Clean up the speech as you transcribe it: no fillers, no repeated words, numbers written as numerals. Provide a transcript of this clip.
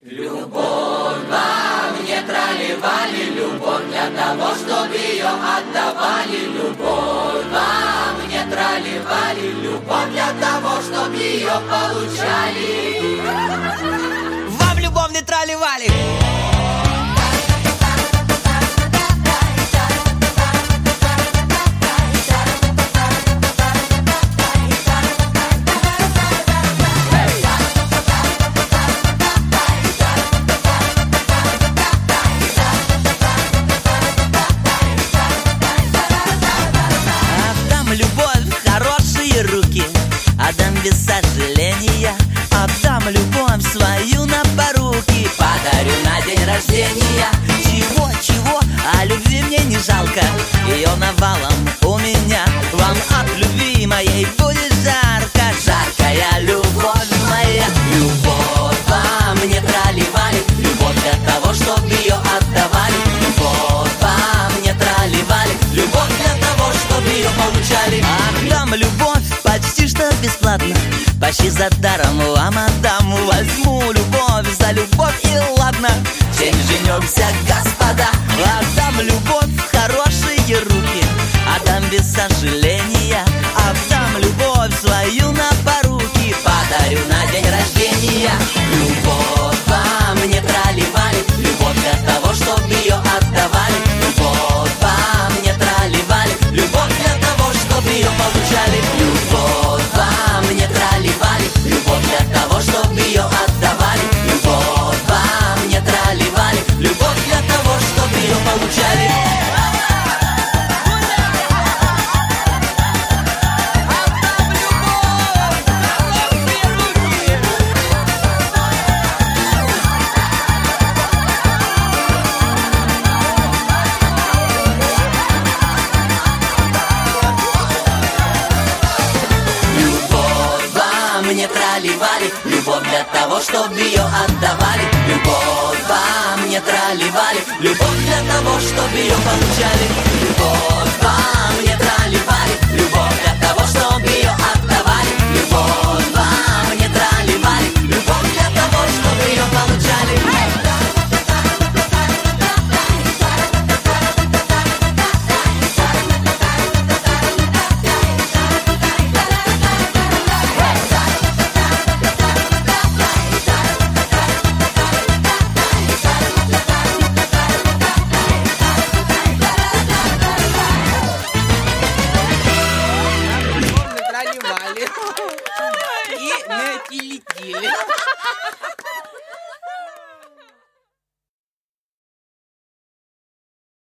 Любовь во мне трали-вали, любовь для того, чтобы ее отдавали. Любовь во мне трали-вали, любовь для того, чтобы ее получали. Вам любовный трали-вали. Отдам без сожаления, отдам любовь свою на поруки, подарю на день рождения. Чего, а любви мне не жалко, ее навалом у меня. Вам от любви моей будет жарко, жаркая любовь моя. Любовь во мне трали-вали, любовь для того, чтобы ее отдавали. Любовь во мне трали-вали, любовь для того, чтобы ее получали. Отдам любовь почти что бесплатно, почти за даром вам отдам. Возьму любовь за любовь и ладно, чем женемся, господа. Отдам любовь в хорошие руки, отдам без сожаления, отдам любовь свою на поруки, подарю на день рождения. Любовь во мне трали-вали, любовь для того, чтобы ее отдавали. Любовь во мне трали-вали, любовь для того, чтобы ее получали. Любовь во мне трали-вали, любовь для того, чтобы ее отдавали. Любовь во мне трали-вали, любовь для того, чтобы ее получали. Мне трали-вали, любовь для того, чтобы ее отдавали. Любовь во мне трали-вали, любовь для того, чтобы ее получали. Любовь во мне трали-вали, любовь для того, чтобы